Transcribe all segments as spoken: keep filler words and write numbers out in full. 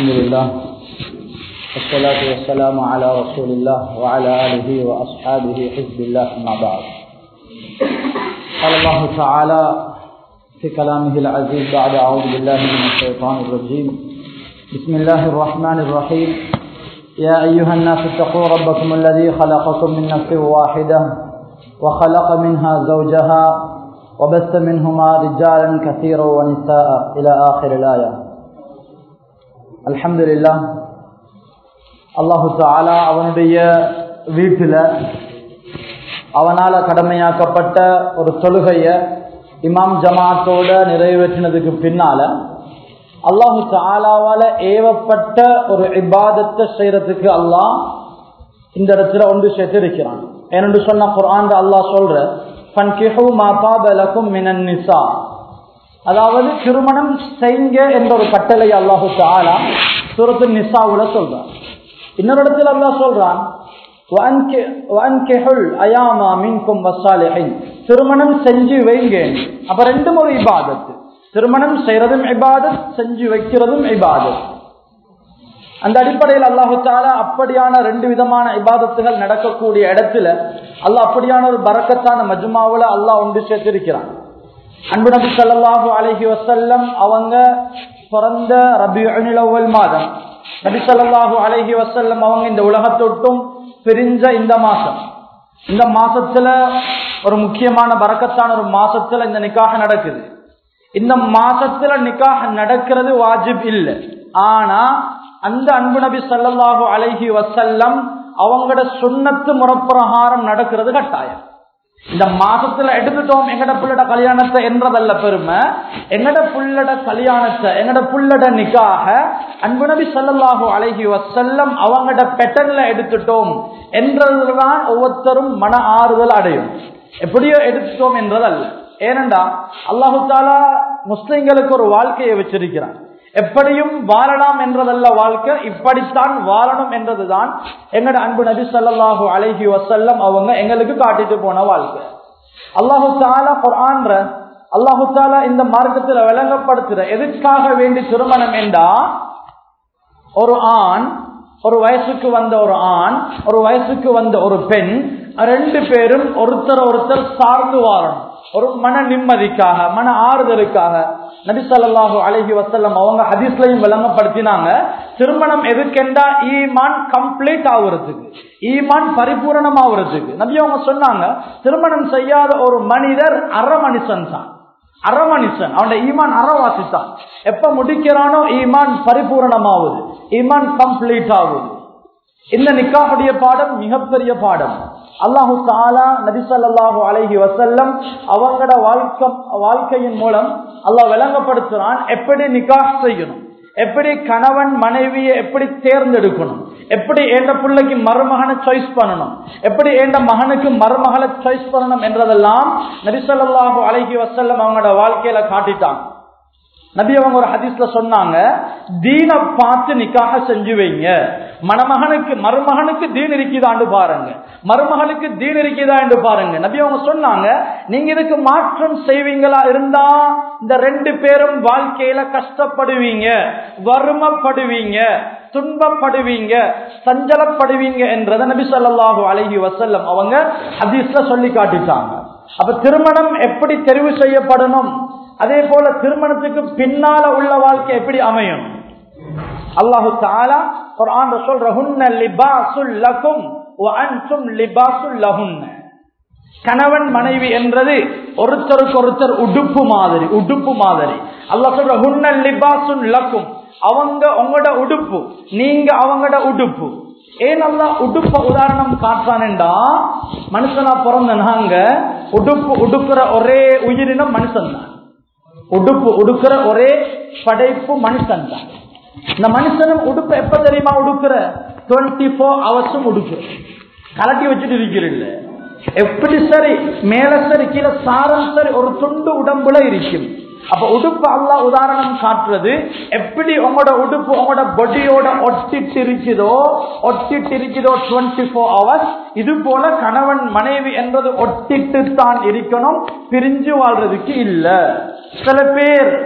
الحمد لله والصلاة والسلام على رسول الله وعلى آله وأصحابه حزب الله أما بعد. قال الله تعالى في كلامه العزيز بعد أعوذ بالله من الشيطان الرجيم. بسم الله الرحمن الرحيم. يا أيها الناس اتقوا ربكم الذي خلقكم من نفس واحدة وخلق منها زوجها وبث منهما رجالا كثيرا ونساء إلى آخر الآية. الحمد لله. அல்லாஹு தஆலா அவனுடைய வீட்டில் அவனால் கடமையாக்கப்பட்ட ஒரு தொழுகையை இமாம் ஜமாத்தோட நிறைவேற்றினதுக்கு பின்னால அல்லாஹு தஆலாவால ஏவப்பட்ட ஒரு இபாதத்தை செய்யறதுக்கு அல்லாஹ் இந்த இடத்துல ஒன்று சேர்த்து இருக்கிறான். ஏனென்று சொன்ன குர்ஆன்ல அல்லாஹ் சொல்ற ஃபன்கிஹு மா தாப லகும் மினன் நிசா, அதாவது திருமணம் செய்யுங்க என்ற ஒரு கட்டளை அல்லாஹு தஆலா சூரத்து நிசாவுல சொல்றான். இன்னொரு இடத்துல அல்லாஹ் சொல்றான் வஅன்கிஹுல் அயாமா மின்கும் வஸ்ஸாலிஹீன், திருமணம் செஞ்சு வைங்க. அப்ப ரெண்டும் ஒரு இபாதத். திருமணம் செய்யறதும் இபாதத், செஞ்சு வைக்கிறதும் இபாதத். அந்த அடிப்படையில் அல்லாஹு தஆலா அப்படியான ரெண்டு விதமான இபாதத்துகள் நடக்கக்கூடிய இடத்துல அல்லாஹ் அப்படியான ஒரு பரக்கத்தான மஜ்மாவுல அல்லாஹ் ஒன்று சேர்த்திருக்கிறான். அன்பு நபி ஸல்லல்லாஹு அலைஹி வஸல்லம் அவங்க பிறந்த ரபீஉல் அவ்வல் மாதம், நபி ஸல்லல்லாஹு அலைஹி வஸல்லம் அவங்க இந்த உலகத்தொட்டும் பிரிஞ்ச இந்த மாசம், இந்த மாசத்துல ஒரு முக்கியமான பரக்கத்தான ஒரு மாசத்துல இந்த நிக்காஹ் நடக்குது. இந்த மாசத்துல நிக்காஹ் நடக்கிறது வாஜிப் இல்லை. ஆனா அந்த அன்பு நபி ஸல்லல்லாஹு அலைஹி வஸல்லம் அவங்களோட சுன்னத்து முறைப்பிரகாரம் நடக்கிறது கட்டாயம். இந்த மாசத்துல எடுத்துட்டோம் எங்கட புள்ளட கல்யாணத்தை என்றதல்ல பெருமை, எங்கட புள்ளட கல்யாணத்தை எங்கட புள்ளட நிக்காக அன்பு நபி ஸல்லல்லாஹு அலைஹி வஸல்லம் அவங்களோட பேட்டர்ன்ல எடுத்துட்டோம் என்றதுதான் ஒவ்வொருத்தரும் மன ஆறுதல் அடையும். எப்படியோ எடுத்துட்டோம் என்றதல்ல. ஏனென்றா அல்லாஹு தஆலா முஸ்லிம்களுக்கு ஒரு வாழ்க்கையை வச்சிருக்கிறான். எப்படியும் வாழலாம் என்றதல்ல வாழ்க்கை, இப்படித்தான் வாழணும் என்றதுதான் எங்கட அன்பு நபி ஸல்லல்லாஹு அலைஹி வஸல்லம் அவங்க எங்களுக்கு காட்டிட்டு போன வாழ்க்கை. அல்லாஹு தஆலா குர்ஆன்ல அல்லாஹு தஆலா இந்த மார்க்கத்தில் விளங்கப்படுத்துற எதுக்காக வேண்டி திருமணம் என்றா, ஒரு ஆண், ஒரு வயசுக்கு வந்த ஒரு ஆண், ஒரு வயசுக்கு வந்த ஒரு பெண், ரெண்டு பேரும் ஒருத்தர் ஒருத்தர் சார்ந்து வாழணும். ஒரு மன நிம்மதிக்காக, மன ஆறுதலுக்காக நபி ஸல்லல்லாஹு அலைஹி வஸல்லம் அவங்க ஹதீஸ்லயும் விளங்கப்படுத்தினாங்க. திருமணம் எதுக்கெண்டா ஈமான் கம்ப்ளீட் ஆகுறதுக்கு, ஈமான் பரிபூரணம் ஆகுறதுக்கு. நபி அவங்க சொன்னாங்க, திருமணம் செய்யாத ஒரு மனிதர் அற மனுஷன் தான், அற மனுஷன், அவனோட ஈமான் அறவாசி தான். எப்ப முடிக்கிறானோ ஈமான் பரிபூரணமாகுது, ஈமான் கம்ப்ளீட் ஆகுது. இந்த நிக்காஹுடைய பாடம் மிகப்பெரிய பாடம். அல்லாஹு தஆலா நபி ஸல்லல்லாஹு அலைஹி வஸல்லம் அவங்களோட வாழ்க்கை வாழ்க்கையின் மூலம் அல்லாஹ் விளங்கப்படுத்துறான் எப்படி நிக்காஹ் செய்யணும், எப்படி கணவன் மனைவியை எப்படி தேர்ந்தெடுக்கணும், எப்படி ஏண்ட பிள்ளைக்கு மருமகனை சாய்ஸ் பண்ணணும், எப்படி ஏண்ட மகனுக்கு மருமகளை சாய்ஸ் பண்ணணும் என்றதெல்லாம் நபி ஸல்லல்லாஹு அலைஹி வஸல்லம் அவங்களோட வாழ்க்கையில காட்டிட்டாங்க. நபி அவங்க ஒரு ஹதீஸ்ல சொன்னாங்க, தீனை பார்த்து நிக்காஹ செஞ்சு வைங்க. மணமகனுக்கு மருமகனுக்கு தீன் இருக்குதான்னு பாருங்க, மருமகளுக்கு தீன் இருக்குதா என்று பாருங்க. நபி அவங்க சொன்னாங்க, நீங்க இதுக்கு மாற்றம் செய்வீங்களா இருந்தா இந்த ரெண்டு பேரும் வாழ்க்கையில கஷ்டப்படுவீங்க, வறுமைப்படுவீங்க, துன்பப்படுவீங்க, சஞ்சலப்படுவீங்க என்றதை நபி ஸல்லல்லாஹு அலைஹி வஸல்லம் அவங்க ஹதீஸ்ல சொல்லி காட்டிட்டாங்க. அப்ப திருமணம் எப்படி தெரிவு செய்யப்படணும், அதே போல திருமணத்துக்கு பின்னால உள்ள வாழ்க்கை எப்படி அமையும். அல்லாஹு தஆலா குர்ஆன்ல சொல்ற ஹுன்ன லிபாசுல் லகும் வ அன்தும் லிபாசுல் லஹுன்ன. கணவன் மனைவி என்றது ஒருத்தருக்கு ஒருத்தர் உடுப்பு மாதிரி, உடுப்பு மாதிரி. அல்லாஹ் சொல்ற ஹுன்ன லிபாசுல் லகும், அவங்க உங்களோட உடுப்பு, நீங்க அவங்களோட உடுப்பு. ஏன் அல்லாஹ் உடுப்ப உதாரணம் காட்டுறான்டா, மனுஷனா பிறந்த நாங்க உடுப்பு உடுக்கிற ஒரே உயிரினம் மனுஷன் தான், உடுப்பு உடுக்கிற ஒரே படைப்பு மனுஷன் தான். இந்த மனுஷனும் உடுப்பு எப்ப தெரியுமா உடுக்கிற, டுவெண்ட்டி போர் ஹவர்ஸும் உடுக்கிற, கலட்டி வச்சுட்டு இருக்கிற. எப்படி சரி மேல சரி கீழே சாரம் சரி ஒரு துண்டு உடம்புல இருக்கும். அப்ப உடுப்பு அல்லாஹ் உதாரணம் காட்டுறது, எப்படி உங்களோட உடுப்பு உங்களோட பொடியோட ஒட்டிட்டு இருக்குதோ ஒட்டிட்டு இருக்குதோ டுவெண்ட்டி போர் ஹவர்ஸ், இது போல கணவன் மனைவி என்றது ஒட்டிட்டு தான் இருக்கணும், பிரிஞ்சு வாழ்றதுக்கு இல்ல. சில பேர்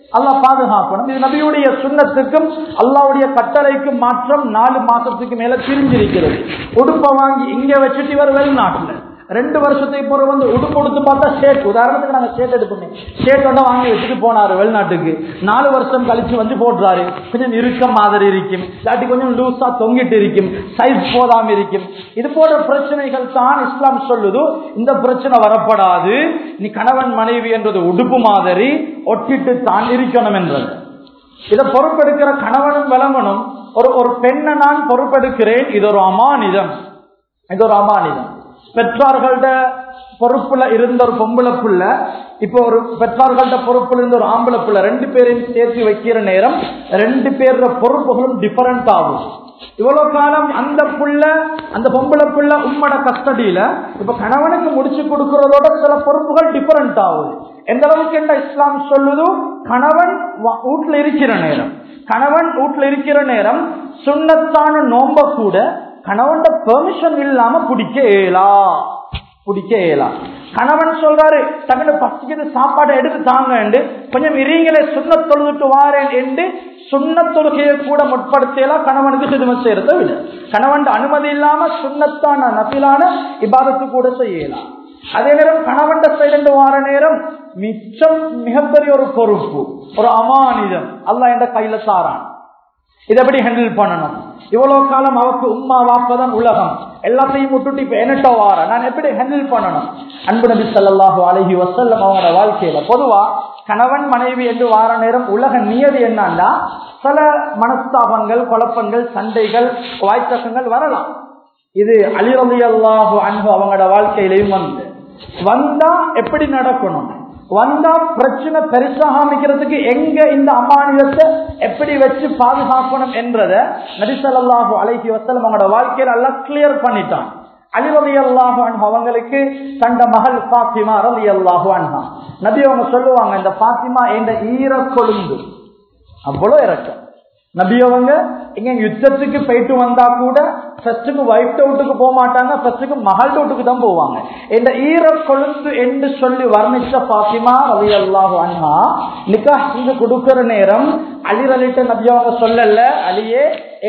அல்லாஹ் பாதுகாக்கணும். இது நபியுடைய சுன்னத்துக்கும் அல்லாஹ்வுடைய கட்டளைக்கும் மாற்றம். நாலு மாசத்துக்கு மேல பிரிஞ்சிருக்கிறது. உடுப்பை வாங்கி இங்க வச்சுட்டு இவர் வெளிநாட்டுல ரெண்டு வருஷத்துக்கு போற வந்து உடுப்பு கொடுத்து பார்த்தா ஷேட், உதாரணத்துக்கு நாங்க ஷேட் எடுப்போமே, ஷேட் ஒன்றை வாங்கி வச்சுட்டு போனாரு வெளிநாட்டுக்கு. நாலு வருஷம் கழிச்சு வந்து போடுறாரு. கொஞ்சம் இருக்க மாதிரி இருக்கும், இல்லாட்டி கொஞ்சம் லூஸா தொங்கிட்டு இருக்கும், சைஸ் போதாம இருக்கும். இது போன்ற பிரச்சனைகள் தான் இஸ்லாம் சொல்லுது. இந்த பிரச்சனை வரப்படாது. நீ கணவன் மனைவி என்றது உடுப்பு மாதிரி ஒட்டிட்டு தான் இருக்கணும் என்றது. இதை பொறுப்பெடுக்கிற கணவனும் விளங்கணும். ஒரு ஒரு பெண்ணை நான் பொறுப்பெடுக்கிறேன், இது ஒரு அமானிதம், இது ஒரு அமானிதம். பெற்றார்கள்ட பொறுப்புல இருந்த ஒரு பொம்பளை புள்ள இப்போ ஒரு பெற்றார்கள்ட பொறுப்புல இருந்த ஒரு ஆம்பளை புள்ள ரெண்டு பேரையும் சேர்த்து வைக்கிற நேரம் ரெண்டு பேரோட பொறுப்புகளும் டிஃபரெண்ட் ஆகும். இவ்வளவு காலம் அந்த புள்ள அந்த பொம்பளை புள்ள உம்மோட கஸ்டடியில இப்ப கணவனுக்கு முடிச்சு கொடுக்கறதோட சில பொறுப்புகள் டிஃபரெண்ட் ஆகுது. எந்த அளவுக்கு என்ன இஸ்லாம் சொல்லுது, கணவன் வீட்டுல இருக்கிற நேரம் கணவன் வீட்டுல இருக்கிற நேரம் சுன்னத்தான நோம்ப கூட கணவன் பெர்மிஷன் இல்லாம பிடிக்க இயலா பிடிக்க இயலா கணவன் சொல்றாரு தங்கட பசிக்குது சாப்பாடு எடுத்து தாங்க, கொஞ்சம் இருங்களே சுண்ணத் தொழுதுட்டு வாரேன் என்று சுண்ணத் தொழுகையை கூட முற்படுத்தலாம். கணவனுக்கு சிறுமம் செய்யறத விட கணவன் அனுமதி இல்லாம சுண்ணத்தான நபிலான இபாதத்து கூட செய்யலாம். அதே நேரம் கணவன் சைடு வார நேரம் மிச்சம் மிகப்பெரிய ஒரு பொறுப்பு, ஒரு அமானிதம் அல்லாஹ் என்ற கையில சாரான். இதை எப்படி ஹேண்டில் பண்ணணும்? இவ்வளவு காலம் அவருக்கு உம்மா வாப்பதான் உலகம், எல்லாத்தையும் விட்டுட்டு இப்ப என்னட்ட வார நான் எப்படி ஹேண்டில் பண்ணணும்? அன்பு நபி ஸல்லல்லாஹு அலைஹி வஸல்லம் அவங்களோட வாழ்க்கையில பொதுவா கணவன் மனைவி என்று வார நேரம் உலக நியதி என்னன்னா சில மனஸ்தாபங்கள், குழப்பங்கள், சண்டைகள், வாய்த்தக்கங்கள் வரலாம். இது அலி ரலியல்லாஹு அன்ஹு அவங்களோட வாழ்க்கையிலையும் வந்து வந்தா எப்படி நடக்கணும், வந்தா பிரச்சனை பெருசாக அமைக்கிறதுக்கு எங்க இந்த அமானிதத்தை எப்படி வச்சு பாதுகாக்கணும் என்றத நபி ஸல்லல்லாஹு அலைஹி வஸல்லம் அவங்களோட வாழ்க்கையில எல்லாம் கிளியர் பண்ணிட்டான். அலி ரலியல்லாஹு அன்ஹு அவங்களுக்கு தந்த மகள் ஃபாத்திமா ரலியல்லாஹு அன்ஹா நபி அவங்க சொல்லுவாங்க, இந்த ஃபாத்திமா என்ற ஈர கொழுந்து அவ்வளவு இறக்கம். நபி அவங்க எங்க யுத்தத்துக்கு போயிட்டு வந்தா கூட ஃபர்ஸ்டுக்கு வைஃப் வீட்டுக்கு போக மாட்டாங்க, ஃபர்ஸ்டுக்கு மகள் வீட்டுக்கு தான் போவாங்க. இந்த ஈர கொழுந்து என்று சொல்லி வர்ணிச்ச ஃபாத்திமா ரலியல்லாஹு அன்ஹா நிக்காஹ் செஞ்சு கொடுக்கிற நேரம் அலி ரலிட்ட நபி அவங்க சொல்லல, அலியே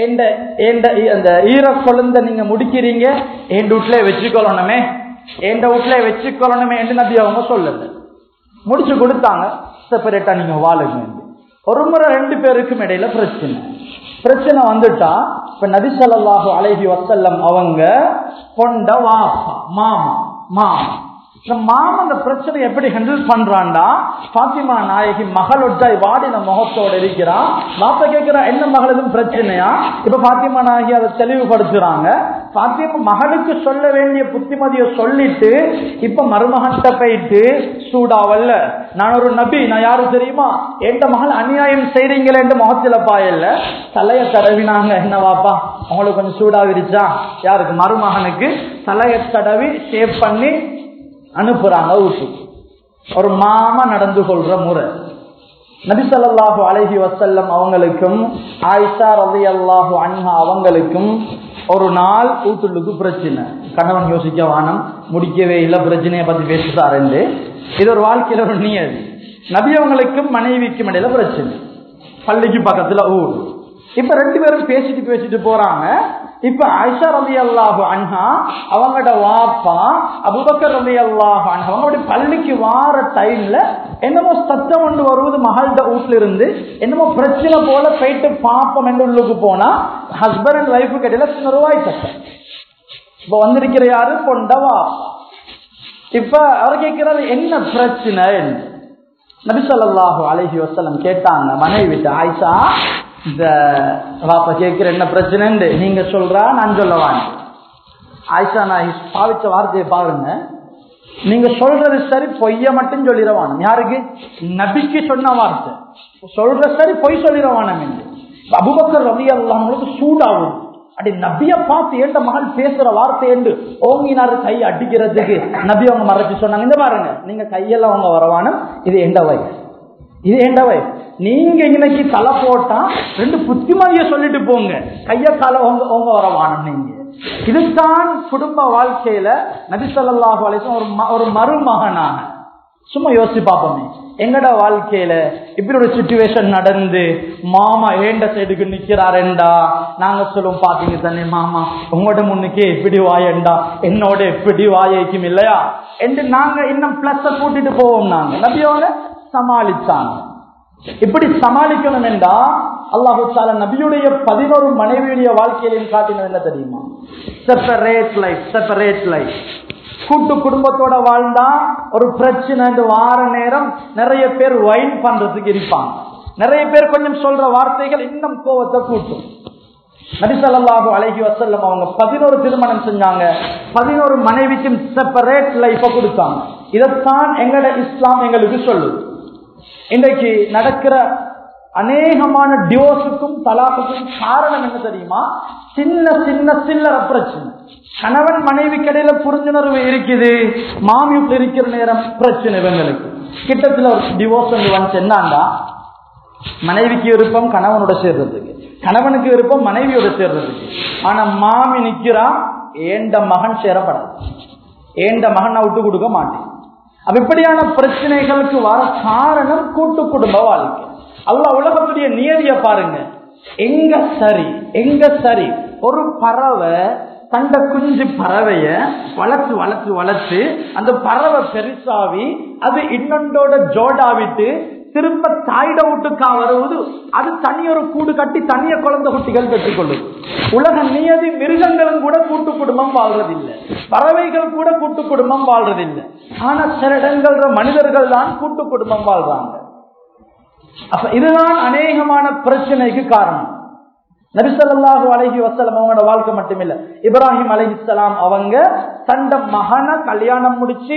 அந்த ஈர கொழுந்த நீங்க முடிக்கிறீங்க என் வீட்டுல வச்சுக்கொள்ளணுமே என் வீட்டுல வச்சுக்கொள்ளணுமே என்று நபி அவங்க சொல்லல. முடிச்சு கொடுத்தாங்க, செப்பரேட்டா நீங்க வாழுங்க. ஒரு முறை ரெண்டு பேருக்கும் இடையில பிரச்சனை பிரச்சனை வந்துட்டா இப்ப நபி ஸல்லல்லாஹு அலைஹி வஸல்லம் அவங்க கொண்ட வாப்பா மாமா மாமா இந்த மாமா அந்த பிரச்சனை எப்படி ஹேண்டில் பண்றான்டா, ஃபாத்திமா நாயகி மகளொட்டாய் வாடின முகத்தோட இருக்கிறான். வாப்பா கேட்கிறா என்ன மகள் எதுவும் பிரச்சனையா? இப்ப ஃபாத்திமா நாயகி அதை தெளிவுபடுத்துறாங்க. ஃபாத்திமா மகளுக்கு சொல்ல வேண்டிய புத்திமதியை சொல்லிட்டு இப்ப மருமகன்கிட்ட போயிட்டு சூடாவல்ல, நான் ஒரு நபி, நான் யாரு தெரியுமா, எந்த மகள் அநியாயம் செய்றீங்களே என்று முகத்தில பாயல்ல தலைய தடவினாங்க. என்ன வாப்பா அவங்களுக்கு கொஞ்சம் சூடாவிருச்சா? யாருக்கு? மருமகனுக்கு தலைய தடவி ஷேப் பண்ணி அனுப்புறாங்க வீட்டுக்கு. ஒரு மாமா நடந்து கொள்ற முறை. நபி ஸல்லல்லாஹு அலைஹி வஸல்லம் அவங்களுக்கும் ஆயிஷா ரலியல்லாஹு அன்ஹா அவங்களுக்கும் ஒரு நாள் வீட்டுக்கு பிரச்சனை. கணவன் யோசிக்க வானம், முடிக்கவே இல்லை, பிரச்சனையை பத்தி பேசுறாரு. இது ஒரு வாழ்க்கையில ஒரு நியதி. நபி அவங்களுக்கும் மனைவிக்கும் இடையில பிரச்சனை. பள்ளிக்கு பக்கத்துல ஊர். இப்ப ரெண்டு பேரும் பேசிட்டு பேசிட்டு போறாங்க. இப்ப ஆயிஷா ரலியல்லாஹு அன்ஹா அவங்களோட வாப்பா அபூபக்கர் ரலியல்லாஹு அன்ஹு அவங்க பள்ளிக்கு வார டைம்ல என்னமோ சத்தம் கொண்டு வருவது மகள்ட வீட்டுல இருந்து, என்னமோ பிரச்சனை போல போயிட்டு பாப்பம் என்று உள்ளுக்கு போனா ஹஸ்பண்ட் அண்ட் வைஃபு இடையில சின்ன ரூபாய் சத்தம். இப்ப வந்திருக்கிற யாரு? கொண்ட வாப்பா. இப்ப அவர் கேட்கிறாரு என்ன பிரச்சனை? நபி ஸல்லல்லாஹு அலைஹி வஸல்லம் கேட்டாங்க மனைவி விட்டு, ஆயிஷா இந்த வாப்பா கேட்கிற என்ன பிரச்சனை நீங்க சொல்றா நான் சொல்லவாங்க. ஆயிஷா நான் பாவிச்ச வார்த்தையை பாருங்க, நீங்க சொல்றது சரி, பொய்ய மட்டும் சொல்லிடவான். யாருக்கு? நபிக்கு சொன்ன வார்த்தை. சொல்ற சரி, பொய் சொல்லிடவான. அபூபக்கர் ரலியல்லாஹு அன்ஹு சூடாகும். அப்படி நபிய பார்த்து ஏண்ட மகள் பேசுற வார்த்தை என்று ஓங்கினாரு கை அடிக்கிறதுக்கு. நபி அவங்க மறைச்சு சொன்னாங்க, இந்த பாருங்க நீங்க கையெல்லாம் அவங்க வரவானும், இது எந்த வயசு, இது எந்த வயசு, நீங்க இன்னைக்கு தலை போட்டா ரெண்டு புத்திமதிய சொல்லிட்டு போங்க, கைய கால உங்க வரவானும். நீங்க இதுதான் குடும்ப வாழ்க்கையில நபி ஸல்லல்லாஹு அலைஹி வஸல்லம் ஒரு மருமகனாக சும்மா யோசிச்சு பார்ப்போமே, எங்கட வாழ்க்கையில இப்படி ஒரு சிச்சுவேஷன் நடந்து மாமா ஏண்ட சைடுக்கு நிக்கிறாருண்டா நாங்க சொல்லுவோம், பாத்தீங்க தானே மாமா உங்களோட முன்னுக்கே எப்படி வாயண்டா என்னோட எப்படி வாயைக்கும் இல்லையா என்று நாங்க இன்னும் பிளஸ் கூட்டிட்டு போவோம். நாங்க நபியோட சமாளிச்சாங்க. இப்படி சமாளிக்கணும் என்றா அல்லாஹு தஆலா நபியுடைய பதினோரு மனைவியுடைய வாழ்க்கையிலையும் காட்டினது என்ன தெரியுமா? Separate life. Separate life. கூட்டு குடும்பத்தோட வாழ்ந்தா ஒரு பிரச்சனை வார நேரம் நிறைய பேர் வைன் பண்றதுக்கு இருப்பாங்க. நிறைய பேர் கொஞ்சம் சொல்ற வார்த்தைகள் இன்னும் கோவத்தை கூட்டும். நபி ஸல்லல்லாஹு அலைஹி வஸல்லம் அவங்க பதினோரு திருமணம் செஞ்சாங்க. பதினோரு மனைவிக்கும் செப்பரேட் லைஃப கொடுத்தாங்க. இதைத்தான் எங்கட இஸ்லாம் எங்களுக்கு சொல்லுது. இன்றைக்கு நடக்கிற அநேகமான டிவோர்ஸுக்கும் தலாக்குக்கும் காரணம் என்ன தெரியுமா? சின்ன சின்ன சில்லற பிரச்சனை. கணவன் மனைவி கடையில புரிஞ்சுணர்வு இருக்குது, மாமியூட்ல இருக்கிற நேரம் பிரச்சனை. இவங்களுக்கு கிட்டத்துல ஒரு டிவோர்ஸ் வந்து வந்து என்னண்டா, மனைவிக்கு விருப்பம் கணவனோட சேர்றதுக்கு, கணவனுக்கு விருப்பம் மனைவியோட சேர்றதுக்கு. ஆனா மாமி நிக்கிறா, ஏண்ட மகன் சேரப்படாது, ஏண்ட மகன் நான் விட்டு கொடுக்க மாட்டேன். அப்ப இப்படியான பிரச்சனைகளுக்கு வர காரணம் கூட்டு குடும்ப வாழ்க்கை. அல்லாஹ் உலகத்துடைய நியதியை பாருங்க, எங்க சரி எங்க சரி. ஒரு பறவை தண்ட குஞ்சு பறவைய வளர்த்து வளர்த்து வளர்த்து அந்த பறவை பெருசாவி அது இன்னொன்றோட ஜோடாவிட்டு திரும்ப தாயிட வீட்டுக்கா வருவது, அது தனியொரு கூடு கட்டி தனிய குழந்தை குட்டிகள் பெற்றுக்கொள்ளும். உலக நியதி. மிருகங்களும் கூட கூட்டு குடும்பம் வாழ்றதில்லை, பறவைகள் கூட கூட்டு குடும்பம் வாழ்றதில்லை. ஆனா சில இடங்கள்ல மனிதர்கள் தான் கூட்டு குடும்பம் வாழ்றாங்க. அப்ப இதுதான் அநேகமான பிரச்சனைக்கு காரணம். நபி ஸல்லல்லாஹு அலைஹி வஸல்லம் அவங்களோட வாழ்க்கை மட்டுமில்ல, இப்ராஹிம் அலைஹிஸ்ஸலாம் அவங்க தண்ட மகனை கல்யாணம் முடிச்சு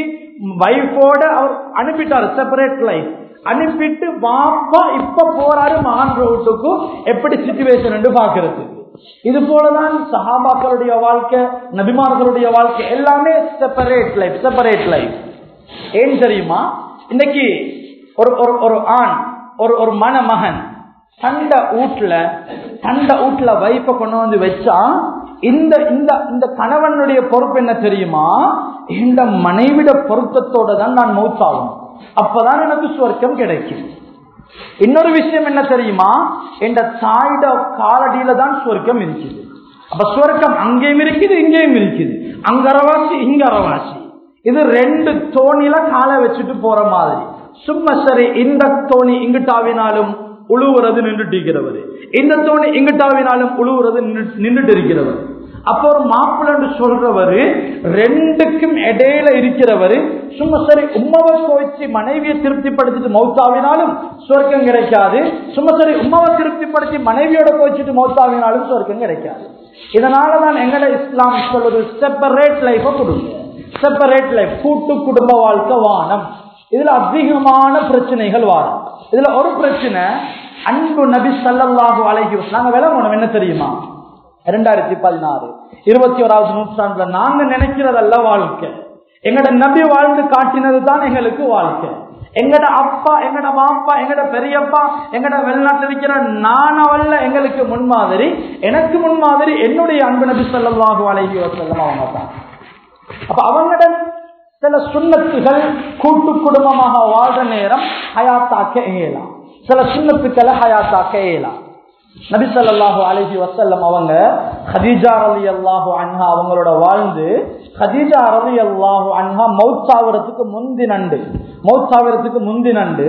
வைஃபோட அவர் அனுப்பிட்டாரு, செப்பரேட் லைஃப் அனுப்பிட்டு பாப்பா இப்ப போறாரு மகன் ரோட்டுக்கு. எப்படி சிச்சுவேஷன் என்று பாக்குறது. இது போலதான் சஹாபாக்களுடைய வாழ்க்கை, நபிமார்களுடைய வாழ்க்கை எல்லாமே செப்பரேட் லைஃப். செப்பரேட் லைஃப் ஏன் தெரியுமா? இன்னைக்கு ஒரு ஒரு ஆண் ஒரு ஒரு மணமகன் தண்ட வீட்டுல தண்ட வீட்டுல வைஃப கொண்டு வந்து வச்சா இந்த இந்த கணவனுடைய பொறுப்பு என்ன தெரியுமா? இந்த மனைவிட பொருத்தத்தோட தான் நான் மௌத்தாகும், அப்பதான் எனக்கு சுவர்க்கம் கிடைக்கும். இன்னொரு விஷயம் என்ன தெரியுமா? இந்த தாயிட காலடியில தான் சுவர்க்கம் இருக்குது. அப்ப சுவர்க்கம் அங்கேயும் இருக்குது இங்கேயும் இருக்குது, அங்க அரவாசி இங்க அரவாசி. இது ரெண்டு தோணில காலை வச்சுட்டு போற மாதிரி. சும்மா சரி இந்த தோணி இங்கிட்டாவினாலும் உழுவுறது நின்றுட்டு இருக்கிறவர், இந்த தோணி இங்கிட்டாவினாலும் உழுவுறது நின்றுட்டு இருக்கிறவர். அப்ப ஒரு மாப்பிள்ளை சொல்றவரு ரெண்டுக்கும் இடையில இருக்கிறவரு சும்மா சரி உம்மவை கோய்ச்சி மனைவியை திருப்திப்படுத்திட்டு மௌத்தாவினாலும் சொர்க்கம் கிடைக்காது, சும்மா சரி உம்மவை திருப்திப்படுத்தி மனைவியோட கோய்ச்சிட்டு மௌத்தாவினாலும் சொர்க்கம் கிடைக்காது. இதனாலதான் எங்கட இஸ்லாம் சொல்வது செப்பரேட் லைஃப கொடுங்க. செப்பரேட் லைஃப், கூட்டு குடும்ப வாழ்க்கை வானம். இதுல அதிகமான பிரச்சனைகள் வாரம். இதுல ஒரு பிரச்சனை, அன்பு நபி ஸல்லல்லாஹு அலைஹி வஸல்லம் நாங்க விளங்கணும் என்ன தெரியுமா? இரண்டாயிரத்தி பதினாறு இருபத்தி ஓராவது நூற்றாண்டுல நாங்க நினைக்கிறதல்ல வாழ்க்கை. எங்கட நபி வாழ்ந்து காட்டினது தான் எங்களுக்கு வாழ்க்கை. எங்கட அப்பா எங்கட மாப்பா எங்கட பெரியப்பா எங்கட வெளிநாட்டில் இருக்கிற நானவல்ல எங்களுக்கு முன்மாதிரி. எனக்கு முன்மாதிரி என்னுடைய அன்பு நபி ஸல்லல்லாஹு அலைஹி வஸல்லம் அவங்க தான். அப்ப அவங்கட சில சுன்னத்துகள் கூட்டு குடும்பமாக வாழ்ற நேரம் ஹயாத்தாக்க இயலாம், சில சுன்னத்துக்களை ஹயாத்தாக்க இயலாம். நபி ஸல்லல்லாஹு அலைஹி வஸல்லம் அவங்க கதீஜா ரலியல்லாஹு அன்ஹா அவங்களோட வாழ்ந்து கதீஜா ரலியல்லாஹு அன்ஹா மௌத்தாவறதுக்கு முந்தினண்டு மௌத்தாவறதுக்கு முந்தினண்டு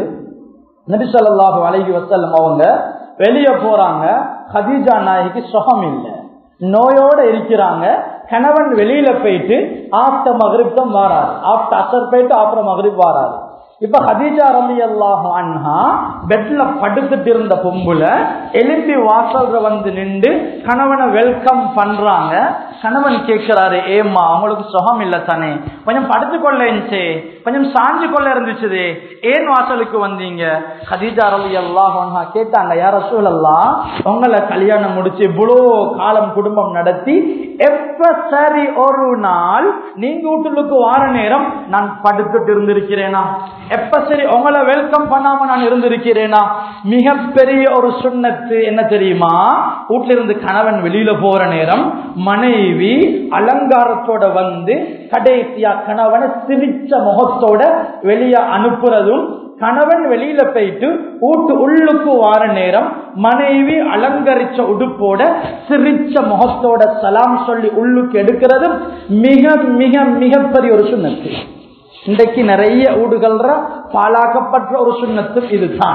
நபி ஸல்லல்லாஹு அலைஹி வஸல்லம் அவங்க வெளியே போறாங்க. கதீஜா நாயகிக்கு சுகம் இல்லை, நோயோட இருக்கிறாங்க. கணவன் வெளியில போயிட்டு ஆஃப்டர் மக்ரிப் தான் வாராரு, ஆஃப்டர் அசர் போயிட்டு ஆஃப்டர் மக்ரிப் வாராரு. இப்ப கதீஜா ரலியல்லாஹு அன்ஹா பெட்ல படுத்துட்டு இருந்த பொம்புல எழுப்பி வாசல்ல வந்து நின்று கணவனை வெல்கம் பண்றாங்க. கணவன் கேட்கிறாரு, ஏம்மா அவங்களுக்கு சுகம் இல்ல தானே, கொஞ்சம் படுத்துக்கொள்ள இருந்துச்சு, கொஞ்சம் சாஞ்சு கொள்ள இருந்துச்சு, ஏன் வாசலுக்கு வந்தீங்க? கதீஜா ரலியல்லாஹு அன்ஹா கேட்டாங்க, யா ரசூலல்லாஹ் உங்களை கல்யாணம் முடிச்சு இவ்வளோ காலம் குடும்பம் நடத்தி எப்ப சரி ஒரு நாள் நீங்க வீட்டுக்கு வார நேரம் நான் படுத்துட்டு இருந்திருக்கிறேனா? எப்ப சரி உங்களை வெல்கம் பண்ணாம நான் இருந்திருக்கிறேனா? மிகப்பெரிய ஒரு சுன்னத்து என்ன தெரியுமா? வீட்டுல இருந்து கணவன் வெளியில போற நேரம் மனைவி மனைவி அலங்காரத்தோட வந்து கடைசியா கணவனை சிரிச்ச முகத்தோட வெளியே அனுப்புறதும், கணவன் வெளியில போயிட்டு வீட்டு உள்ளுக்கு வார நேரம் மனைவி அலங்கரிச்ச உடுப்போட சிரிச்ச முகத்தோட சலாம் சொல்லி உள்ளுக்கு எடுக்கிறதும் மிக மிக மிகப்பெரிய ஒரு சுன்னத்து. இன்றைக்கு நிறைய ஊடுகள்ற பாலாக்கப்பட்ட ஒரு சுன்னத்து இதுதான்.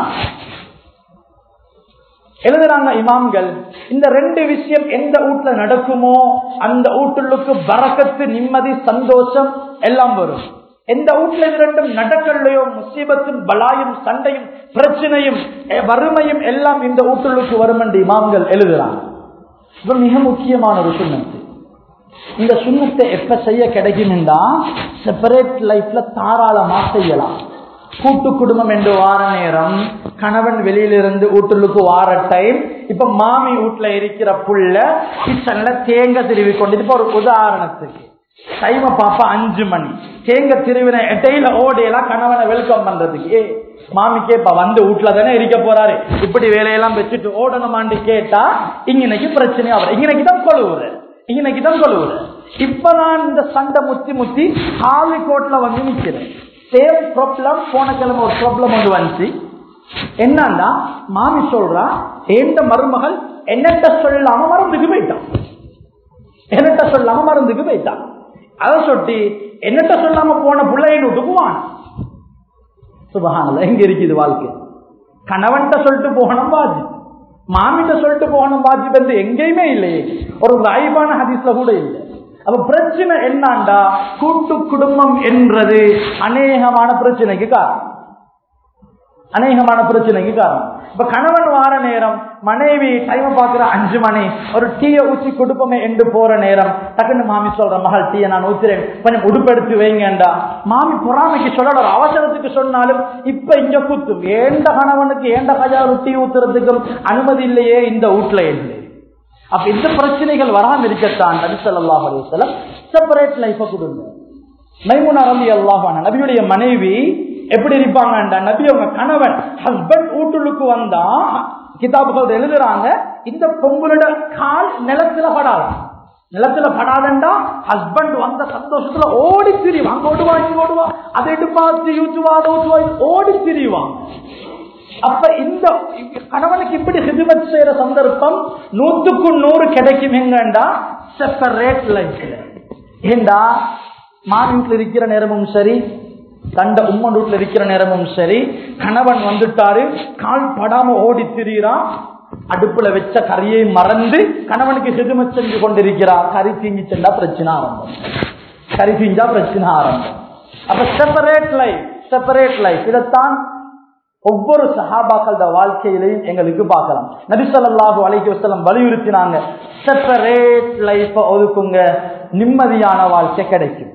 எழுதுறாங்க இமாம்கள், இந்த ரெண்டு விஷயம் எந்த வீட்டுல நடக்குமோ அந்த வீட்டுக்கு பரக்கத்து, நிம்மதி, சந்தோஷம் எல்லாம் வரும். எந்த வீட்டுல இது ரெண்டும் நடக்கலையோ முசீபத்தும் பலாயும் சண்டையும் பிரச்சனையும் வறுமையும் எல்லாம் இந்த வீட்டுக்கு வரும் என்று இமாம்கள் எழுதுறாங்க. இது மிக முக்கியமான ஒரு சுன்னத்து. இந்த சுன்னத்தை எப்ப செய்ய கிடைக்கும்னா செப்பரேட் லைஃப்ல தாராளமா செய்யலாம். கூட்டு குடும்பம் என்று வார நேரம் கணவன் வெளியிலிருந்து வீட்டுக்கு வார டைம், இப்ப மாமி வீட்டுல இருக்கிற புள்ள கிச்சன்ல தேங்காய் திருவி கொண்டு, இப்ப ஒரு உதாரணத்துக்கு டைம பாப்பா அஞ்சு மணி தேங்காய் திருவின இடையில ஓடையெல்லாம் கணவனை வெல்கம் பண்றதுக்கு, ஏ மாமி கேப்பா வந்து வீட்டுல தானே இருக்க போறாரு, இப்படி வேலையெல்லாம் வச்சுட்டு ஓடணுமான்னு கேட்டா இங்கனைக்கு பிரச்சனை அவர் இங்கனைக்கு தான் கொழுவுற இங்கனைக்கு தான் கொழுவுற இப்பதான் இந்த சண்டை முத்தி முத்தி ஹாலி கோட்ல வந்து நிக்கிறேன். சேம் ப்ராப்ளம் போன கிழமை ஒரு ப்ராப்ளம் ஒன்று வந்துச்சு. என்னன்னா மாமி சொல்றா, எந்த மருமகள் என்னட்ட சொல்லாம மருந்துக்கு போயிட்டான், என்னட்ட சொல்லாம மருந்துக்கு போயிட்டான். அதை சொட்டி என்னட்ட சொல்லாம போன பிள்ளைய விட்டுக்குவான். சுபஹானல்லாஹ், எங்க இருக்குது வாழ்க்கை? கணவன்கிட்ட சொல்லிட்டு போகணும் வாஜி, மாமிட்ட சொல்லிட்டு போகணும் வாஜி வந்து எங்கேயுமே இல்லையே, ஒரு வாய்ப்பான ஹதீஸ்ல கூட இல்லை. அப்ப பிரச்சனை என்னண்டா, கூட்டு குடும்பம் என்றது அநேகமான பிரச்சனைக்கு காரணம், அநேகமான பிரச்சனைக்கு காரணம். இப்ப கணவன் வார நேரம் மனைவி டைம் பாக்குற அஞ்சு மணி, ஒரு டீயை ஊற்றி கொடுப்போமே என்று போற நேரம் டக்குன்னு மாமி சொல்ற, மகள் டீயை நான் ஊத்துறேன் கொஞ்சம் உடுப்படுத்தி வைங்கண்டா, மாமி பொறாமைக்கு சொல்ல ஒரு அவசரத்துக்கு சொன்னாலும் இப்ப இங்க கூத்து ஏண்ட கணவனுக்கு ஏண்ட கஜாரு டீ ஊத்துறதுக்கும் அனுமதி இல்லையே இந்த வீட்டுல இல்லை. அப்ப இந்த பிரச்சனைகள் வராம இருக்கத்தான் நபி ஸல்லல்லாஹு அலைஹி வஸல்லம் செப்பரேட் லைஃப கொடுங்க. மைமூனா ரலியல்லாஹு அன்ஹா நபியுடைய மனைவி எப்படி இருப்பாங்கண்டா, நபி அவங்க கணவன் ஹஸ்பண்ட் வீட்டுக்கு வந்தா கிதாபுகள் எழுதுறாங்க, இந்த பொங்கலோட கால் நிலத்துல படாது, நிலத்துல படாதண்டா ஹஸ்பண்ட் வந்த சந்தோஷத்துல ஓடி திரிவான், அங்க ஓடுவா இங்க ஓடுவா, அதை எடுப்பாச்சு யூச்சுவா ஊச்சுவா ஓடி திரிவான். அப்ப இந்த கணவனுக்கு இப்படி ஹிதுமத் செய்யற சந்தர்ப்பம் நூத்துக்கு நூறு கிடைக்கும். எங்கண்டா செப்பரேட் லைஃப்ல. ஏண்டா மாமி வீட்டுல இருக்கிற நேரமும் சரி, தண்ட உம்மன் வீட்டுல இருக்கிற நேரமும் சரி, கணவன் வந்துட்டாரு கால் படாம ஓடி திரிகிறான், அடுப்புல வச்ச கறியை மறந்து கணவனுக்கு ஹிதுமத் செஞ்சு கொண்டிருக்கிறார். கறி தீங்கி சென்றா பிரச்சனை ஆரம்பம், கறி தீஞ்சா பிரச்சனை ஆரம்பம். அப்ப செப்பரேட் லைஃப், செப்பரேட் லைஃப் இதைத்தான் ஒவ்வொரு சஹாபாக்களோட வாழ்க்கையிலையும் எங்களுக்கு பார்க்கலாம். நபி ஸல்லல்லாஹு அலைஹி வஸல்லம் வலியுறுத்தினாங்க, செப்பரேட் லைஃப ஒதுக்குங்க, நிம்மதியான வாழ்க்கை கிடைக்கும்.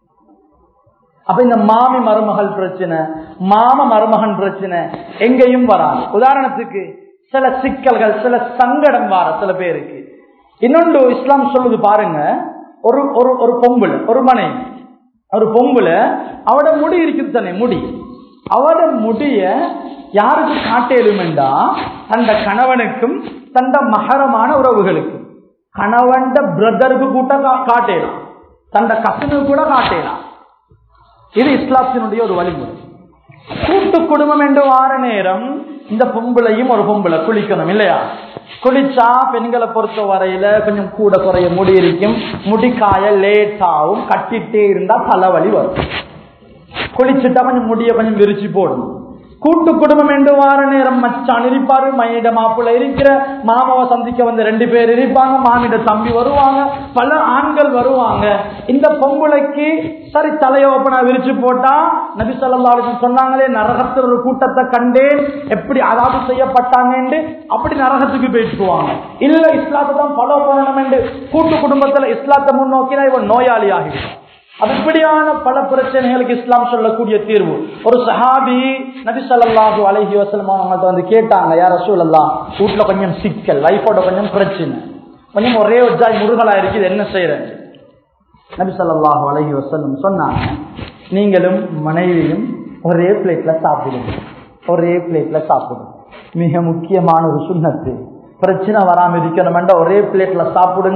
அப்ப இந்த மாமி மருமகள் பிரச்சனை, மாம மருமகன் பிரச்சனை எங்கேயும் வராது. உதாரணத்துக்கு சில சிக்கல்கள், சில சங்கடம் வர சில பேருக்கு. இன்னொன்று இஸ்லாம் சொல்லுது பாருங்க, ஒரு ஒரு பொம்புல ஒரு மனைவி, ஒரு பொம்புல அவட முடி இருக்குது தானே, முடி அவட முடிய யாருக்கு காட்டேலுமெண்டா, தந்த கணவனுக்கும் தந்த மகரமான உறவுகளுக்கும், கணவன் பிரதருக்கு கூட காட்டேலாம், தந்த கசனுக்கு கூட காட்டேலாம். இது இஸ்லாத்தினுடைய ஒரு வழிமுறை. கூட்டு குடும்பம் என்று வார நேரம் இந்த பொம்பளையும் ஒரு பொம்பளை குளிக்கணும் இல்லையா? குளிச்சா பெண்களை பொறுத்த வரையில கொஞ்சம் கூட குறைய முடி இருக்கும், முடிக்காய லேட்டாவும், கட்டிட்டே இருந்தா தலைவலி வரும். குளிச்சுட்டா கொஞ்சம் முடிய கொஞ்சம் விரிச்சு போடும். கூட்டு குடும்பம் என்று வார நேரம் மச்சான் இருப்பாரு, மையிட மாப்பிள்ள இருக்கிற, மாமாவை சந்திக்க வந்து ரெண்டு பேர் இருப்பாங்க, மாமிட தம்பி வருவாங்க, பல ஆண்கள் வருவாங்க. இந்த பொம்பளைக்கு சரி தலையோப்பனா விரிச்சு போட்டா, நபி ஸல்லல்லாஹு அலைஹி வஸல்லம் சொன்னாங்களே, நரகத்தில் ஒரு கூட்டத்தை கண்டேன் எப்படி அதாவது செய்யப்பட்டாங்க, அப்படி நரகத்துக்கு போயிட்டுவாங்க. இல்ல இஸ்லாத்தை தான் ஃபாலோ பண்ணணும் என்று கூட்டு குடும்பத்துல இஸ்லாத்தை முன்னோக்கினா இவன் நோயாளி ஆகிடும். அப்படியான பல பிரச்சனைகளுக்கு இஸ்லாம் சொல்லக்கூடிய தீர்வு. ஒரு சஹாபி நபி ஸல்லல்லாஹு அலைஹி வஸல்லம் அவங்கள்ட்ட வந்து கேட்டாங்க, யா ரசூலல்லாஹ், வீட்டுல கொஞ்சம் சிக்கல், லைஃபோட கொஞ்சம் பிரச்சனை, கொஞ்சம் ஒரே ஜாய் முருகலா இருக்குது, என்ன செய்யறது? நபி ஸல்லல்லாஹு அலைஹி வஸல்லம் சொன்னாங்க, நீங்களும் மனைவியும் ஒரே பிளேட்ல சாப்பிடுங்க, ஒரே பிளேட்ல சாப்பிடுங்க. மிக முக்கியமான ஒரு சுன்னத்து. பிரச்சனை வராம இருக்கணும், ஒரே பிளேட்ல சாப்பிடுங்க.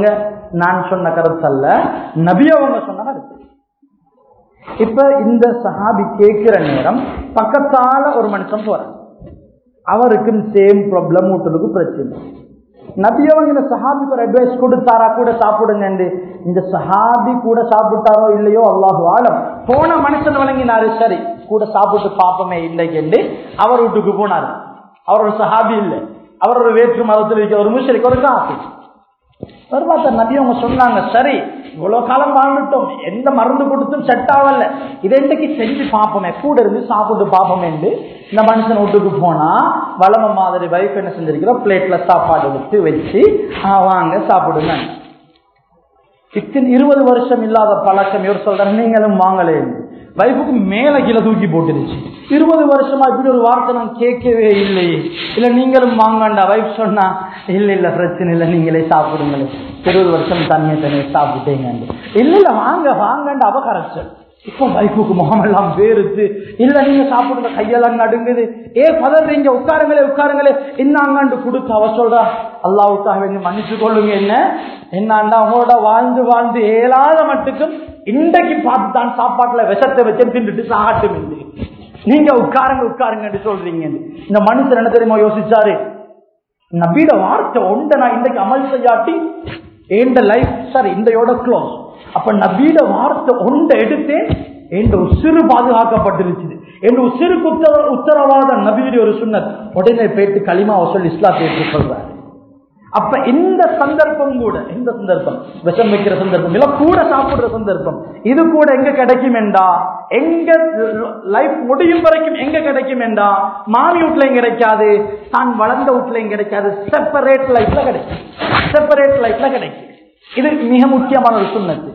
நான் சொன்ன கருத்து அல்ல, நபி அவங்க சொன்ன கருத்து. இப்ப இந்த சஹாபி கேட்கிற நேரம் பக்கத்தால ஒரு மனுஷன் போறார், அவருக்கு சேம் ப்ராப்ளம், வீட்டுக்கு பிரச்சனை. நபி அவங்க இந்த சஹாபிக்கு ஒரு அட்வைஸ் கொடுத்தாரா, கூட சாப்பிடுங்க. இந்த சஹாபி கூட சாப்பிட்டாரோ இல்லையோ அல்லாஹு ஆலம், போன மனுஷன் வழங்கினாரு, சரி கூட சாப்பிட்டு பாப்பமே இல்லைன்னு அவர் வீட்டுக்கு போனாரு. அவர் ஒரு சஹாபி இல்லை, அவர் ஒரு வேற்று மதத்தில் இருக்க ஒரு முஸ்லிம், ஒரு காஃபி. நபி அவங்க சொன்னாங்க, சரி இவ்வளவு காலம் வாழ்ந்துட்டோம், எந்த மருந்து கொடுத்தும் செட் ஆகல, இதை இன்னைக்கு செஞ்சு பார்ப்போமே, கூட இருந்து சாப்பிட்டு பார்ப்போமே. இந்த மனுஷன் வீட்டுக்கு போனா வளம மாதிரி வைஃப் என்ன செஞ்சிருக்கிறோம், பிளேட்ல சாப்பாடு எடுத்து வச்சு வாங்க சாப்பிடுங்க. இருபது வருஷம் இல்லாத பழக்கம் இவர் சொல்ற, நீங்களும் வாங்கலே. வைஃபுக்கு மேல கீழே தூக்கி போட்டுருச்சு. இருபது வருஷமா இப்படி ஒரு வார்த்தை நான் கேட்கவே இல்லையே, இல்ல நீங்களும் வாங்கண்டா. வைஃப் சொன்னா, இல்ல இல்ல பிரச்சனை இல்லை, நீங்களே சாப்பிடுங்களே, இருபது வருஷம் தனியை தனியை சாப்பிட்டீங்க. இல்ல இல்ல வாங்க வாங்கண்டா, அவ கரைச்சல். இப்போ வைஃபுக்கு முகமெல்லாம் வேறுத்து, இல்ல நீங்க சாப்பிடுங்க, கையெல்லாம் நடுங்குது, ஏ பதறீங்க, உட்காருங்களே உட்காருங்களே இன்னாங்கண்டு கொடுத்து அவ சொல்றா, அல்லாஹ்வுக்காக வேண்டி மன்னிச்சு கொள்ளுங்க, என்ன என்னாண்டா உங்களோட வாழ்ந்து வாழ்ந்து ஏழாத மட்டுக்கும் இன்றைக்கு பார்த்து தான் சாப்பாட்டுல விஷத்தை வச்சு தின்னுட்டு சாகட்டும், நீங்க உட்காருங்க உட்காருங்க சொல்றீங்க. இந்த மனுஷன் என்ன தெரியுமா யோசிச்சாரு, நபியோட வார்த்தை ஒன்றை நான் இன்றைக்கு அமல் செய்யாட்டி எந்த லைஃப் சார் இந்தையோட க்ளோஸ். அப்ப நபியோட வார்த்தை ஒன்றை எடுத்து என்ற உசிறு பாதுகாக்கப்பட்டிருச்சு, என்று உசிறு உத்தரவாத நபியுடைய ஒரு சுன்னத். உடனே போயிட்டு களிமா வசூல் இஸ்லாத்தை ஏற்றுக்கொள்றாரு. அப்ப இந்த சந்தர்ப்பம் கூட, இந்த சந்தர்ப்பம் விஷம் வைக்கிற சந்தர்ப்பம் இல்ல, கூட சாப்பிடுற சந்தர்ப்பம், இது கூட எங்க கிடைக்கும் என்றா, எங்க லைஃப் முடியும் வரைக்கும் எங்க கிடைக்கும் என்றா, மாமி வீட்லயும் கிடைக்காது, தான் வளர்ந்த வீட்லயும் கிடைக்காது, செப்பரேட் லைஃப்ல கிடைக்கும், செப்பரேட் லைஃப்ல கிடைக்கும். இது மிக முக்கியமான ஒரு சுன்னத்து.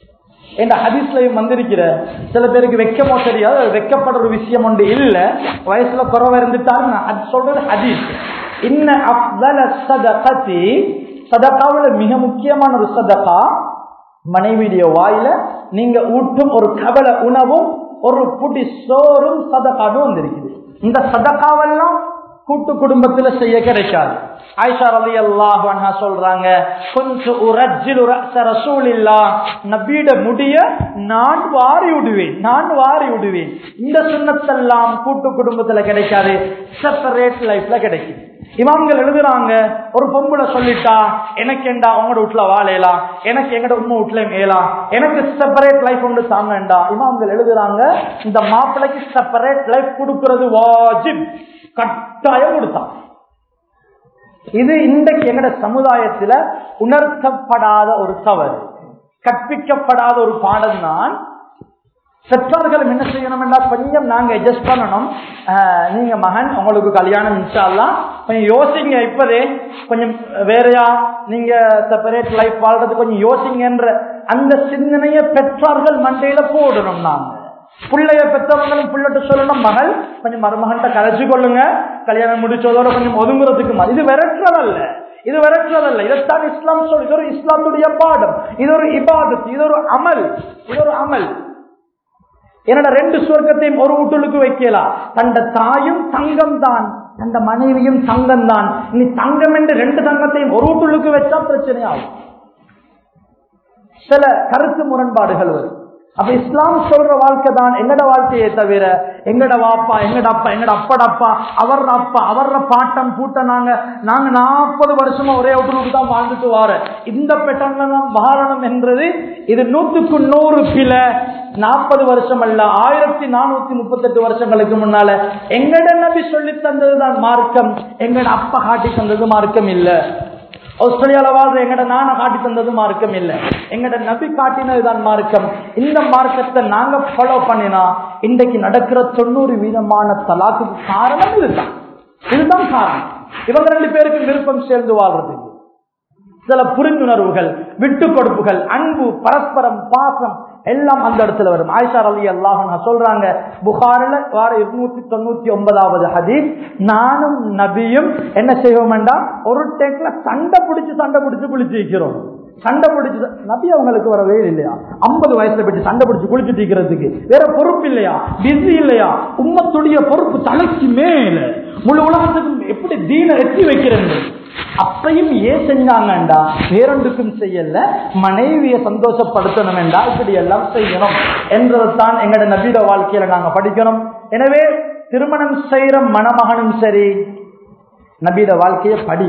என்ற ஹதீஸ்லயும் வந்திருக்கிற சில பேருக்கு வெக்கமோ தெரியாது, வெக்கப்படுற ஒரு விஷயம் ஒன்று இல்ல, வயசுல குறவா இருந்துட்டாரு, அது சொல்றது ஹதீஸ். இன்ன அஃதல ஸதகதி, சதகாவுல மிக முக்கியமான ஒரு சதகா, மனைவியுடைய வாயில நீங்க ஊட்டும் ஒரு கவல உணவும் ஒரு புடி சோறும் சதகாவும் வந்திருக்குது. இந்த சதகாவெல்லாம் கூட்டு குடும்பத்துல செய்ய கிடைக்காது. ஆயிஷா ரலியல்லாஹு அன்ஹா சொல்றாங்க, குன்து உரஜ்ஜிலு ரஅஸ ரசூலில்லாஹ், நபியோட முடிய நான் வாரி விடுவேன், நான் வாரி விடுவேன். இந்த சுன்னத்தெல்லாம் கூட்டு குடும்பத்துல கிடைக்காது, செப்பரேட் லைஃப்ல கிடைக்கும். இமாம்கள் எழுதுறாங்க, ஒரு பொம்பளை சொல்லிட்டா எனக்கு ஏண்டா உங்களோட வீட்டுல வாழலாம், எனக்கு எங்கட உண்மை வீட்டுலயும் ஏலாம், எனக்கு செப்பரேட் லைஃப் ஒன்று தாங்கண்டா. இமாம்கள் எழுதுறாங்க, இந்த மாப்பிள்ளைக்கு செப்பரேட் லைஃப் கொடுக்கிறது வாஜிப், கட்டாயம் கொடுத்தான். இது இன்றைக்கு எங்கட சமுதாயத்துல உணர்த்தப்படாத ஒரு தவறு, கற்பிக்கப்படாத ஒரு பாடம் தான். பெற்றோர்கள் என்ன செய்யணும் என்றால், கொஞ்சம் நாங்க அட்ஜஸ்ட் பண்ணணும். நீங்க மகன் உங்களுக்கு கல்யாணம் இன்ஷா அல்லாஹ் கொஞ்சம் யோசிங்க, இப்பதே கொஞ்சம் வேறையா நீங்க செப்பரேட் லைஃப் வாழ்றது கொஞ்சம் யோசிங்கன்ற அந்த சிந்தனையை பெற்றோர்கள் மண்டையில போடணும். நாங்க பிள்ளைய பெற்றவங்களும் பிள்ளைட்டு சொல்லணும், மகள் கொஞ்சம் மருமகன்ட்ட கலைச்சு கொள்ளுங்க, கல்யாணம் முடிச்சதோட கொஞ்சம் ஒதுங்குறதுக்கு. இது விரட்டுறதல்ல, இது விரட்டுறதல்ல, இதைத்தான் இஸ்லாம் சொல்லு. இது ஒரு இஸ்லாமுடைய பாடம், இது ஒரு இபாதத், இது ஒரு அமல், இது ஒரு அமல். என்னோட ரெண்டு சொர்க்கத்தையும் ஒரு வீட்டுக்கு வைக்கலாம். தந்த தாயும் தங்கம் தான், தந்த மனைவியும் தங்கம் தான். நீ தங்கம் என்று ரெண்டு தங்கத்தையும் ஒரு வீட்டுக்கு வச்சா பிரச்சனை ஆகும், சில கருத்து முரண்பாடுகள் வரும். அப்ப இஸ்லாம் சொல்ற வாழ்க்கை தான் எங்கட வாழ்க்கையை தவிர, எங்கட வாப்பா எங்கட அப்பா எங்கட அப்பட அப்பா அவர அப்பா அவர பாட்டம் பூட்ட நாங்க நாங்க நாற்பது வருஷமா ஒரே வீட்டுக்கு தான் வாழ்ந்துட்டு வார இந்த பெட்டன்ல வாழணும் என்றது இது நூற்றுக்கு நூறு பில. நாற்பது வருஷம் அல்ல, ஆயிரத்தி நானூத்தி முப்பத்தி எட்டு வருஷங்களுக்கு முன்னால எங்கட நபி சொல்லி தந்ததுதான் மார்க்கம், எங்கட அப்பா காட்டி தந்தது மார்க்கம் இல்ல. ஆஸ்திரேலியால வாழ்ற எங்கட நான காட்டி தந்தது மார்க்கம் இல்ல, எங்கட நபி காட்டினதுதான் மார்க்கம். இந்த மார்க்கத்தை நாங்க ஃபாலோ பண்ணினா இன்றைக்கு நடக்கிற தொண்ணூறு வீதமான தலாக்குக்கு காரணம் இதுதான், இதுதான் காரணம். இவங்க ரெண்டு பேருக்கு விருப்பம் சேர்ந்து வாழ்றதுக்கு சில புரிந்துணர்வுகள், விட்டு கொடுப்புகள், அன்பு, பரஸ்பரம், பாசம் எல்லாம் அந்த இடத்துல வரும். ஆயிஷா ரலியல்லாஹு அன்ஹா சொல்றாங்க, புகாரில வார இருநூத்தி தொண்ணூத்தி ஒன்பதாவது ஹதீஸ், நானும் நபியும் என்ன செய்வோம் என்றா ஒரு டேக்ல சண்டை பிடிச்சு சண்டை பிடிச்சு குளிச்சு வைக்கிறோம். சண்டை பிடிச்சு நபி அவங்களுக்கு வரவே இல்லையா, ஐம்பது வயசுல போயிட்டு சண்டை பிடிச்சு குளிச்சு தீக்கிறதுக்கு வேற பொறுப்பு இல்லையா, பிஸி இல்லையா, உம்மத்துடைய பொறுப்பு தலைக்கு மேல முழு உலகத்துக்கும் எப்படி தீனை எத்தி வைக்கிறது. அப்பையும் ஏன் செஞ்சாங்கண்டா வேறொன்றுக்கும் செய்யல, மனைவியை சந்தோஷப்படுத்தணும் என்றா இப்படி எல்லாம் செய்யணும் என்றதான் எங்களோட நபீட வாழ்க்கையில நாங்க படிக்கணும். எனவே திருமணம் செய்யற மணமகனும் சரி நபீட வாழ்க்கையை படி.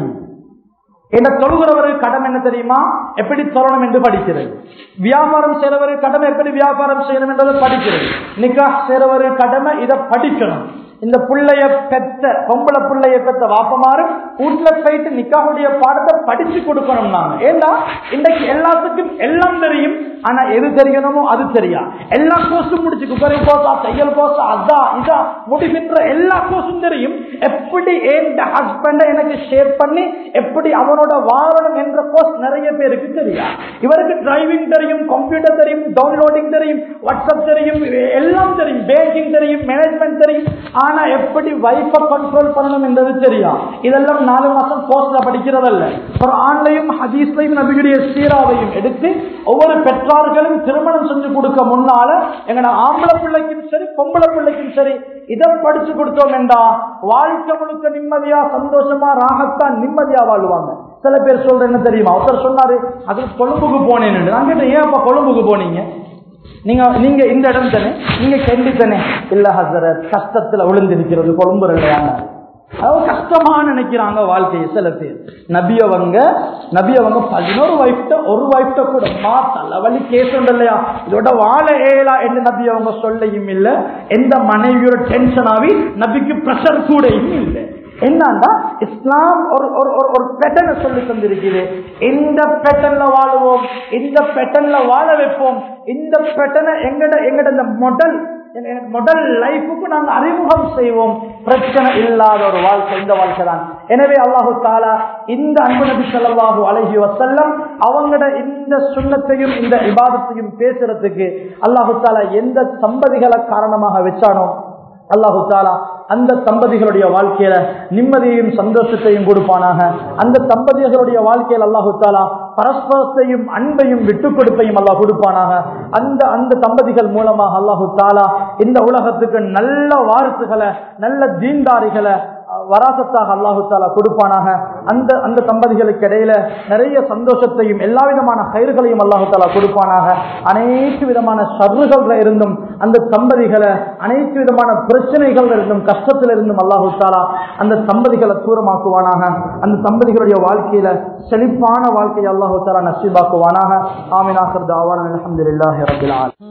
என்ன தொழுகிறவருக்கு கடமை என்ன தெரியுமா? எப்படி தொழணும் என்று படிக்கிறது. வியாபாரம் செய்யறவருக்கு கடமை எப்படி வியாபாரம் செய்யணும் என்றதை படிக்கிறது. நிக்காஹ் செய்யறவருக்கு கடமை இதை படிக்கணும். இந்த பிள்ளைய பெற்ற பொம்பளை பிள்ளைய பெற்ற வாப்பமாறு வீட்டுல போயிட்டு நிக்காஹுடைய பாடத்தை படிச்சு கொடுக்கணும். நாங்க ஏன்னா இன்றைக்கு எல்லாத்துக்கும் எல்லாம் தெரியும், ஆனா எது தெரியணுமோ அது தெரியா. எல்லா கோர்ஸும் முடிச்சு குக்கரை கோர்ஸா தையல் கோர்ஸா அதான் இதா முடிக்கின்ற எல்லா கோர்ஸும் தெரியும். எப்படி என் ஹஸ்பண்ட எனக்கு ஷேர் பண்ணி எப்படி அவனோட வாழணும் என்ற கோர்ஸ் நிறைய பேருக்கு தெரியா. இவருக்கு டிரைவிங் தெரியும், கம்ப்யூட்டர் தெரியும், டவுன்லோடிங் தெரியும், வாட்ஸ்அப் தெரியும், எல்லாம் தெரியும், பேங்கிங் தெரியும், மேனேஜ்மெண்ட் தெரியும். ஆனா எப்படி வைஃபை கண்ட்ரோல் பண்ணணும் என்றது தெரியும். இதெல்லாம் நாலு மாசம் கோர்ஸ்ல படிக்கிறதல்ல. குர்ஆன்லயும் ஹதீஸ்லயும் நபியுடைய சீராவையும் எடுத்து ஒவ்வொரு பெற்றார்களும் திருமணம் செஞ்சு கொடுக்க முன்னால எங்க ஆம்பளை பிள்ளைக்கும் சரி பொம்பளை பிள்ளைக்கும் சரி இதை படிச்சு கொடுத்தோம் என்றா வாழ்க்கை முழுக்க நிம்மதியா சந்தோஷமா ராகத்தான் நிம்மதியா வாழ்வாங்க. சில பேர் சொல்ற என்ன தெரியுமா, ஒருத்தர் சொன்னாரு அது கொழும்புக்கு போனேன்னு. நான் கேட்டேன், ஏன் அப்ப கொழும்புக்கு போனீங்க? நீங்க நீங்க இந்த இடம் தானே, நீங்க கெண்டி தானே? இல்ல ஹசரத் கஷ்டத்துல விழுந்திருக்கிறது கொழும்பு இல்லையாங்க. அதாவது கஷ்டமா நினைக்கிறாங்க வாழ்க்கையை சில பேர். நபியவங்க நபியவங்க பதினோரு வைஃப்ட ஒரு வைஃப்ட கூட மா தலைவலி கேஸ் உண்டு இல்லையா, இதோட வாழ ஏலா என்று நபியவங்க சொல்லையும் இல்லை. எந்த மனைவியோட டென்ஷன் ஆகி நபிக்கு பிரஷர் கூடையும் இல்லை. என்னன்னா இஸ்லாம் ஒரு ஒரு பேட்டர்னை சொல்லி தந்திருக்கிறது. இந்த பேட்டர்ன்ல வாழுவோம், இந்த பேட்டர்ன்ல வாழ வைப்போம். இந்த பேட்டர்னை எங்கட எங்கட இந்த மாடல் மாடல் லைஃபுக்கு நாங்க அறிமுகம் செய்வோம். பிரச்சனை இல்லாத ஒரு வாழ்க்கை இந்த வாழ்க்கை தான். எனவே அல்லாஹு தஆலா இந்த அன்பு நபி ஸல்லல்லாஹு அலைஹி வஸல்லம் அவங்களோட இந்த சுன்னத்தையும் இந்த இபாதத்தையும் பேசுறதுக்கு அல்லாஹு தஆலா எந்த தம்பதிகளை காரணமாக வச்சானோ அல்லாஹு தஆலா அந்த தம்பதிகளுடைய வாழ்க்கையில நிம்மதியையும் சந்தோஷத்தையும் கொடுப்பானாக. அந்த தம்பதிகளுடைய வாழ்க்கையில் அல்லாஹு தஆலா பரஸ்பரத்தையும் அன்பையும் விட்டுக் கொடுப்பையும் அல்லாஹ் கொடுப்பானாக. அந்த அந்த தம்பதிகள் மூலமாக அல்லாஹு தஆலா இந்த உலகத்துக்கு நல்ல வாரிசுகளை நல்ல தீன்தாரிகளை வராசத்தாக அல்லாஹு தஆலா கொடுப்பானாக. அந்த அந்த தம்பதிகளுக்கு இடையில நிறைய சந்தோஷத்தையும் எல்லா விதமான கயிறுகளையும் அல்லாஹு தஆலா கொடுப்பானாக. அனைத்து விதமான ஷர்றுகள்ல இருந்தும் அந்த தம்பதிகளை அனைத்து விதமான பிரச்சனைகள் இருந்தும் கஷ்டத்தில் இருந்தும் அல்லாஹு தஆலா அந்த தம்பதிகளை தூரமாக்குவானாக. அந்த தம்பதிகளுடைய வாழ்க்கையில செழிப்பான வாழ்க்கையை அல்லாஹு தஆலா நசீபாக்குவானாக. ஆமீன். ஆகிர் தஅவானா அல்ஹம்துலில்லாஹி ரப்பில் ஆலமீன்.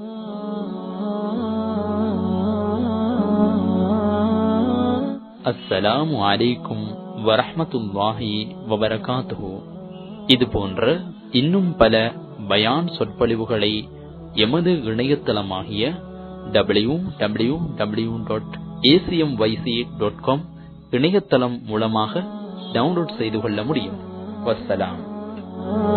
அஸ்ஸலாமு அலைக்கும் வரஹ்மத்துல்லாஹி வபரகாத்துஹு. இது போன்ற இன்னும் பல பயான் சொற்பொழிவுகளை எமது இணையதளமாகிய W W W dot ACMYC dot com இணையதளம் மூலமாக டவுன்லோட் செய்து கொள்ள முடியும். வஸ்ஸலாம்.